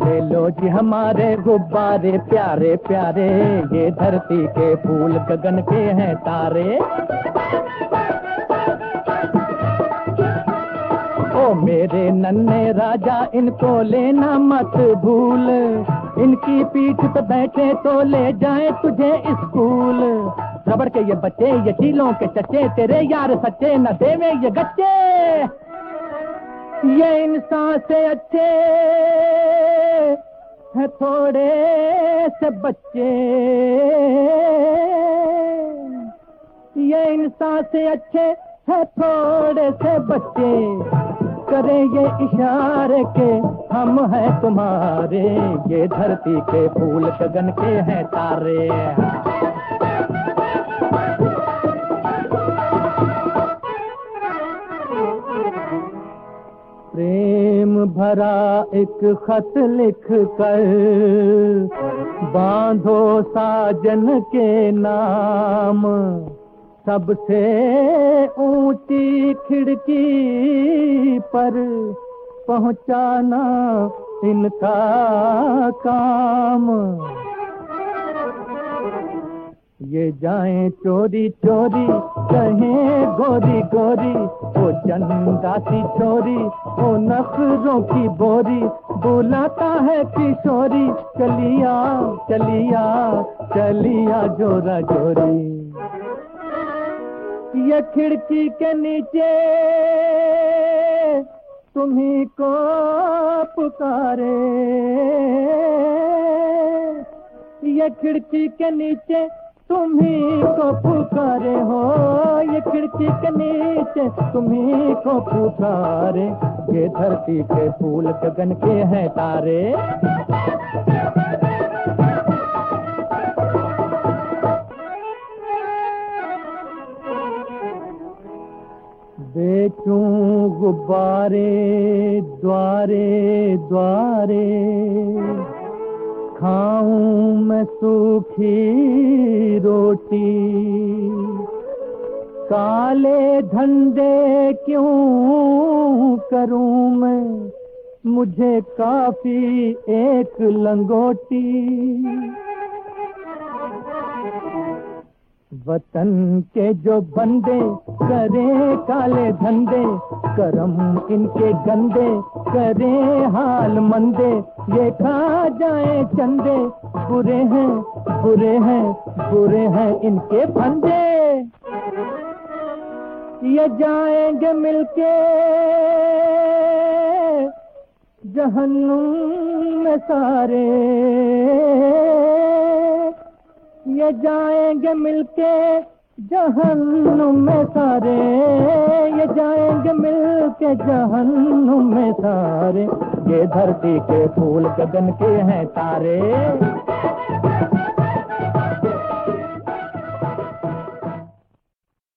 ले लो जी हमारे गुब्बारे प्यारे प्यारे, ये धरती के फूल गगन के हैं तारे। ओ मेरे नन्हे राजा इनको लेना मत भूल, इनकी पीठ पे बैठे तो ले जाए तुझे स्कूल। रबड़ के ये बच्चे ये चीलों के चच्चे, तेरे यार सच्चे न देवे ये गच्चे। ये इंसान से अच्छे है थोड़े से बच्चे, ये इंसान से अच्छे है थोड़े से बच्चे। करे ये इशारे के हम हैं तुम्हारे, ये धरती के फूल गगन के हैं तारे। प्रेम भरा एक खत लिख कर बांधो साजन के नाम, सबसे ऊंची खिड़की पर पहुंचाना इनका काम। ये जाएं चोरी चोरी कहें गोरी गोरी, वो चंदा सी चोरी वो नखरों की बोरी, बुलाता है किशोरी चलिया चलिया चलिया जोरा जोरी। ये खिड़की के नीचे तुम्ही को पुकारे, ये खिड़की के नीचे तुम्ही को पुकारे हो, ये खिड़की के नीचे तुम्ही को पुकारे, ये धरती के फूल गगन के हैं तारे। बेचूं गुब्बारे द्वारे द्वारे, खाऊं मैं सूखी रोटी, काले धंधे क्यों करूं मैं, मुझे काफी एक लंगोटी। वतन के जो बंदे करे काले धंधे, करम इनके गंदे करे हाल मंदे, ये खा जाए चंदे, बुरे हैं बुरे हैं बुरे हैं इनके फंदे। ये जाएंगे मिलके जहन्नुम में सारे, ये जाएंगे मिलके जहन्नुम में सारे, ये जाएंगे मिलके जहन्नुम में सारे, ये धरती के फूल गगन के हैं तारे।